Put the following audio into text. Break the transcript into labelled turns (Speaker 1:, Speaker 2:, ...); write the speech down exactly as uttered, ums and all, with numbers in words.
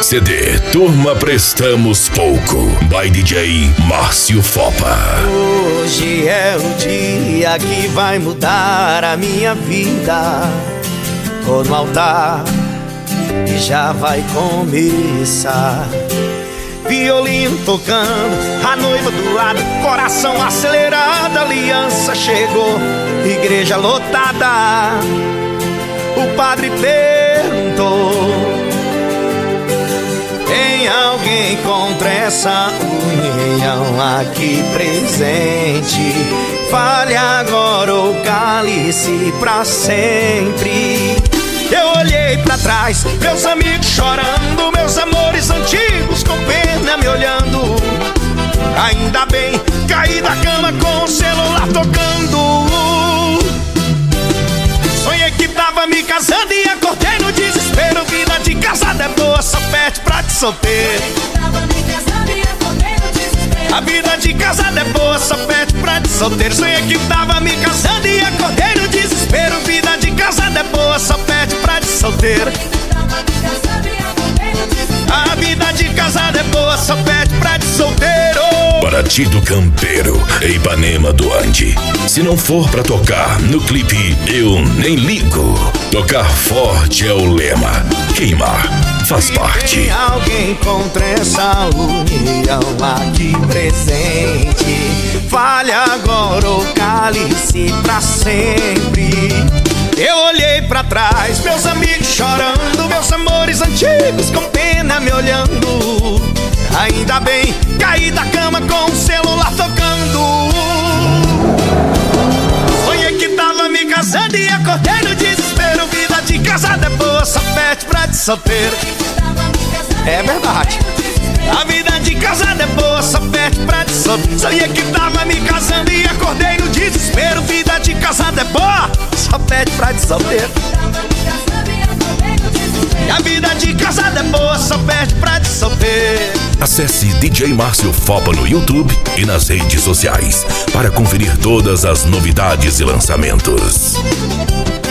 Speaker 1: C D Turma Prestamos Pouco, by D J Márcio Fopa.
Speaker 2: Hoje é o dia que vai mudar a minha vida. Tô no altar e já vai começar. Violino tocando, a noiva do lado, coração acelerado, aliança chegou, igreja lotada. O padre perguntou: tem alguém contra essa união aqui presente? Fale agora ou cale-se pra sempre. Eu olhei pra trás, meus amigos chorando, meus amores antigos com pena me olhando. Ainda bem, caí da cama com o celular tocando. Sonhei que tava me casando e acordei no desespero. Vida de casada é boa, só perde pra de solteiro. A vida de casada é boa, só perde pra de solteiro. Sonhei que tava me casando e acordei no desespero. Vida de casada é boa, só perde pra de solteiro. A vida de casada é boa, só perde pra de solteiro.
Speaker 1: Paraty do Campeiro, Ipanema do Ande. Se não for pra tocar no clipe, eu nem ligo. Tocar forte é o lema, queimar faz parte.
Speaker 2: Tem alguém contra essa união aqui presente? Fale agora ou cale-se pra sempre. Eu olhei pra trás, meus amigos chorando, meus amores antigos com pena me olhando. Ainda bem, caí da cama com o celular tocando. Sonhei que tava me casando e acordei no desespero. Vida de casada é boa, só perde pra de solteiro. É verdade. A vida de casada é boa, só perde pra de solteiro. Sonhei que tava me casando e acordei no desespero. Vida de casada é boa, só perde pra de solteiro. A vida de casada é boa, só perde pra de solteiro.
Speaker 1: Acesse D J Márcio Fopa no YouTube e nas redes sociais para conferir todas as novidades e lançamentos.